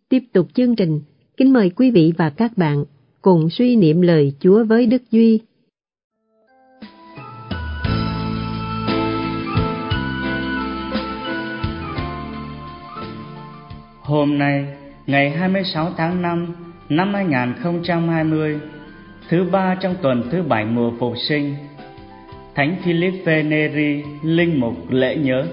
Tiếp tục chương trình, kính mời quý vị và các bạn cùng suy niệm lời Chúa với Đức Duy. Hôm nay, ngày 26 tháng 5 năm 2020, thứ ba trong tuần thứ 7 mùa Phục sinh, Thánh Philippe Neri, linh mục lễ nhớ.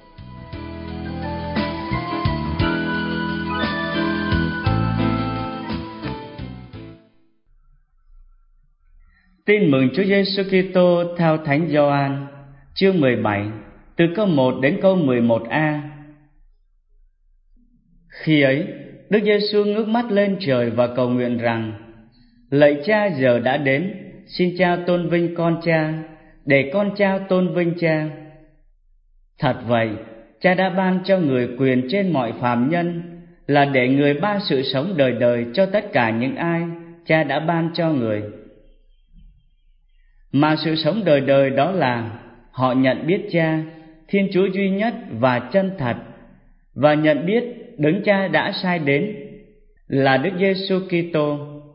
Tin mừng Chúa Giêsu Kitô theo Thánh Gioan, chương 17, từ câu 1 đến câu 11a. Khi ấy, Đức Giêsu ngước mắt lên trời và cầu nguyện rằng: Lạy Cha, giờ đã đến, xin Cha tôn vinh con Cha, để con Cha tôn vinh Cha. Thật vậy, Cha đã ban cho người quyền trên mọi phàm nhân, là để người ban sự sống đời đời cho tất cả những ai Cha đã ban cho người. Mà sự sống đời đời đó là họ nhận biết Cha, Thiên Chúa duy nhất và chân thật, và nhận biết Đấng Cha đã sai đến, là Đức Giêsu Kitô.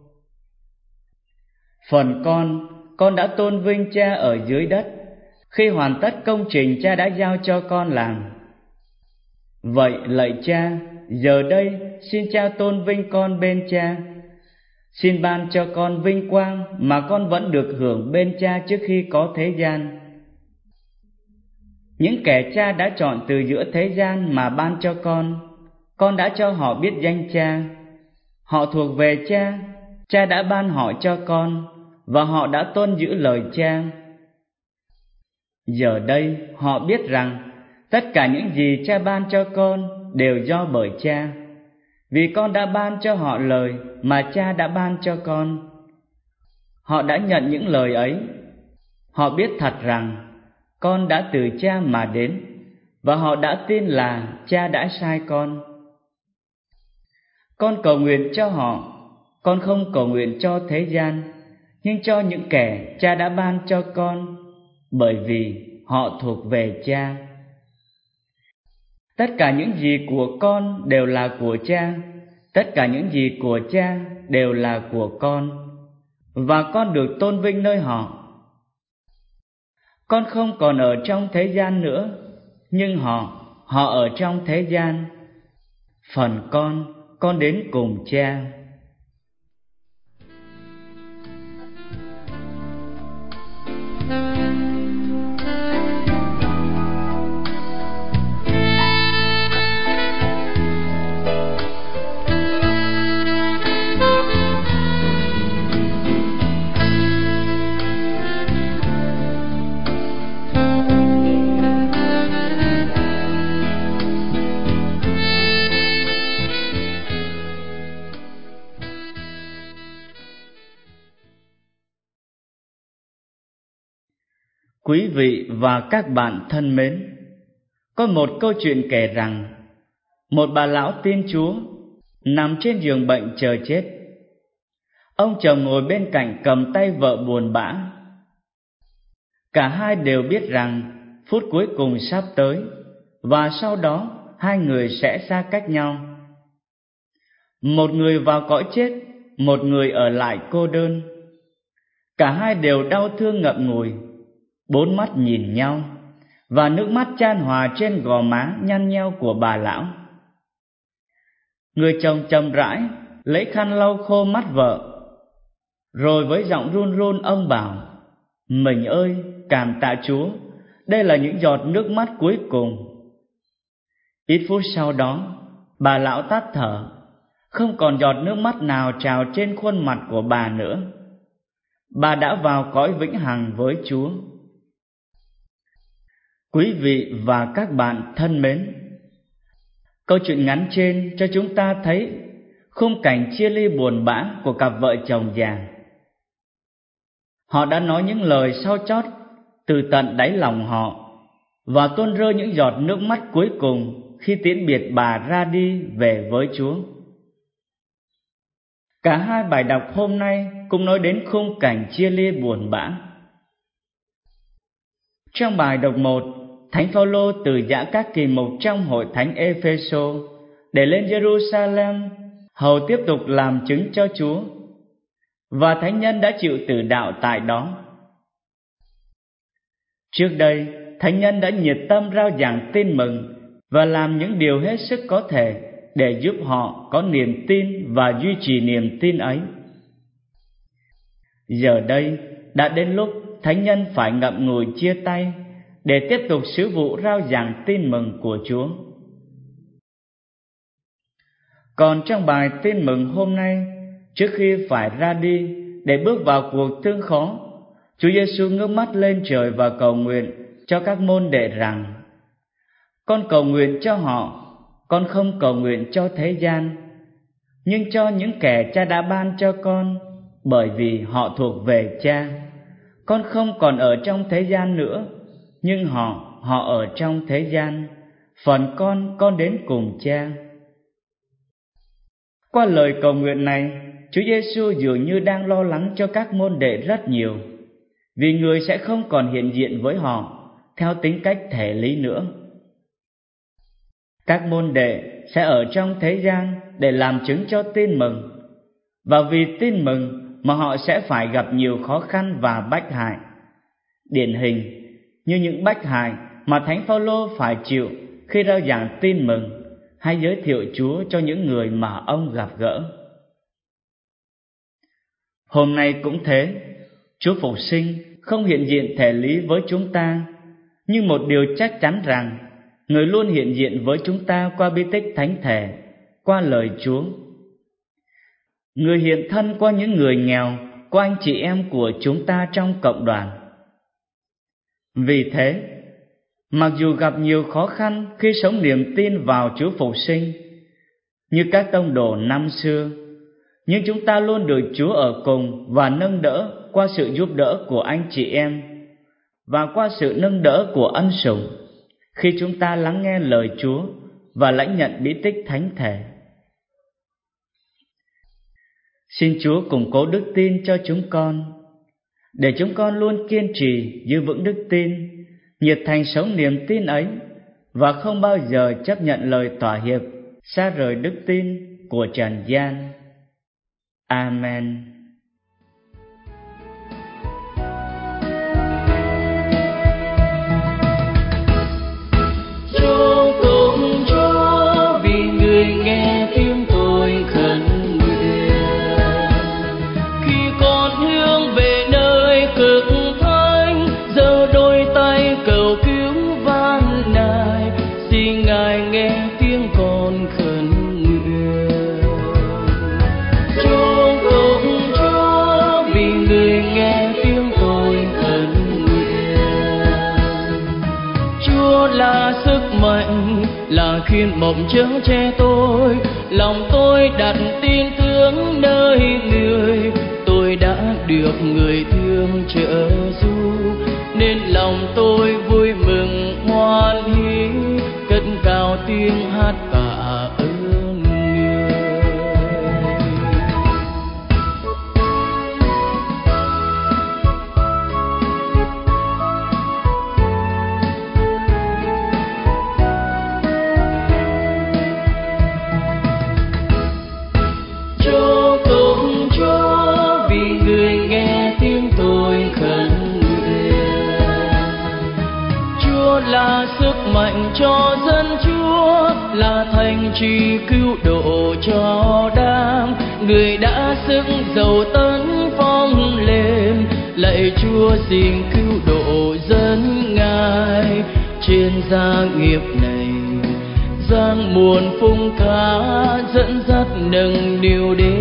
Phần con đã tôn vinh Cha ở dưới đất, khi hoàn tất công trình Cha đã giao cho con làm. Vậy lạy Cha, giờ đây xin Cha tôn vinh con bên Cha. Xin ban cho con vinh quang mà con vẫn được hưởng bên Cha trước khi có thế gian. Những kẻ Cha đã chọn từ giữa thế gian mà ban cho con đã cho họ biết danh Cha. Họ thuộc về Cha, Cha đã ban họ cho con, và họ đã tuân giữ lời Cha. Giờ đây họ biết rằng tất cả những gì Cha ban cho con đều do bởi Cha, vì con đã ban cho họ lời mà Cha đã ban cho con. Họ đã nhận những lời ấy. Họ biết thật rằng con đã từ Cha mà đến, và họ đã tin là Cha đã sai con. Con cầu nguyện cho họ, con không cầu nguyện cho thế gian, nhưng cho những kẻ Cha đã ban cho con, bởi vì họ thuộc về Cha. Tất cả những gì của con đều là của Cha, tất cả những gì của Cha đều là của con, và con được tôn vinh nơi họ. Con không còn ở trong thế gian nữa, nhưng họ ở trong thế gian. Phần con đến cùng Cha. Quý vị và các bạn thân mến, có một câu chuyện kể rằng một bà lão tin Chúa nằm trên giường bệnh chờ chết. Ông chồng ngồi bên cạnh cầm tay vợ buồn bã. Cả hai đều biết rằng phút cuối cùng sắp tới, và sau đó hai người sẽ xa cách nhau. Một người vào cõi chết, một người ở lại cô đơn. Cả hai đều đau thương ngậm ngùi, bốn mắt nhìn nhau, và nước mắt chan hòa trên gò má nhăn nheo của bà lão. Người chồng chậm rãi lấy khăn lau khô mắt vợ, rồi với giọng run run ông bảo: Mình ơi, cảm tạ Chúa, đây là những giọt nước mắt cuối cùng. Ít phút sau đó, bà lão tắt thở, không còn giọt nước mắt nào trào trên khuôn mặt của bà nữa. Bà đã vào cõi vĩnh hằng với Chúa. Quý vị và các bạn thân mến, câu chuyện ngắn trên cho chúng ta thấy khung cảnh chia ly buồn bã của cặp vợ chồng già. Họ đã nói những lời sau chót từ tận đáy lòng họ, và tuôn rơi những giọt nước mắt cuối cùng khi tiễn biệt bà ra đi về với Chúa. Cả hai bài đọc hôm nay cũng nói đến khung cảnh chia ly buồn bã. Trong bài đọc 1, Thánh Phaolô từ giã các kỳ mục trong hội thánh Ê-phê-sô để lên Giê-ru-sa-lem hầu tiếp tục làm chứng cho Chúa, và thánh nhân đã chịu tử đạo tại đó. Trước đây, thánh nhân đã nhiệt tâm rao giảng tin mừng và làm những điều hết sức có thể để giúp họ có niềm tin và duy trì niềm tin ấy. Giờ đây đã đến lúc thánh nhân phải ngậm ngùi chia tay để tiếp tục sứ vụ rao giảng tin mừng của Chúa. Còn trong bài tin mừng hôm nay, trước khi phải ra đi để bước vào cuộc thương khó, Chúa Giêsu ngước mắt lên trời và cầu nguyện cho các môn đệ rằng: Con cầu nguyện cho họ, con không cầu nguyện cho thế gian, nhưng cho những kẻ Cha đã ban cho con, bởi vì họ thuộc về Cha. Con không còn ở trong thế gian nữa, nhưng họ ở trong thế gian. Phần con đến cùng Cha. Qua lời cầu nguyện này, Chúa Giêsu dường như đang lo lắng cho các môn đệ rất nhiều, vì Người sẽ không còn hiện diện với họ theo tính cách thể lý nữa. Các môn đệ sẽ ở trong thế gian để làm chứng cho tin mừng, và vì tin mừng mà họ sẽ phải gặp nhiều khó khăn và bách hại, điển hình như những bách hại mà Thánh Phaolô phải chịu khi rao giảng tin mừng hay giới thiệu Chúa cho những người mà ông gặp gỡ. Hôm nay cũng thế, Chúa Phục sinh không hiện diện thể lý với chúng ta, nhưng một điều chắc chắn rằng Người luôn hiện diện với chúng ta qua bí tích thánh thể, qua lời Chúa. Người hiện thân qua những người nghèo, qua anh chị em của chúng ta trong cộng đoàn. Vì thế, mặc dù gặp nhiều khó khăn khi sống niềm tin vào Chúa Phục sinh, như các tông đồ năm xưa, nhưng chúng ta luôn được Chúa ở cùng và nâng đỡ qua sự giúp đỡ của anh chị em và qua sự nâng đỡ của ân sủng khi chúng ta lắng nghe lời Chúa và lãnh nhận bí tích thánh thể. Xin Chúa củng cố đức tin cho chúng con, để chúng con luôn kiên trì giữ vững đức tin, nhiệt thành sống niềm tin ấy và không bao giờ chấp nhận lời thỏa hiệp xa rời đức tin của trần gian. Amen. Chúa cùng Chúa vì người nghe tiếng tôi khẩn nguyện, khi con hướng về nơi cực thánh, giơ đôi tay cầu cứu van nài, xin Ngài nghe tiếng con khẩn nguyện. Chúa cùng Chúa vì người nghe tiếng tôi khẩn nguyện. Chúa là sức mạnh, là khiên mộng chở che tôi, lòng tôi đặt tin tưởng nơi Người. Tôi đã được Người thương trợ du, nên lòng tôi vui mừng hoan hỉ, cất cao tiếng hát tạ ơn Người. Chúa cùng Chúa vì người nghe tiếng tôi khẩn nguyện. Chúa là sức mạnh cho dân Chúa, là thành trì cứu độ cho đám. Người đã sức dầu tấn phong lên, lạy Chúa xin cứu độ dân Ngài. Trên gia nghiệp này giang muôn phung cá, dẫn dắt nâng niu đến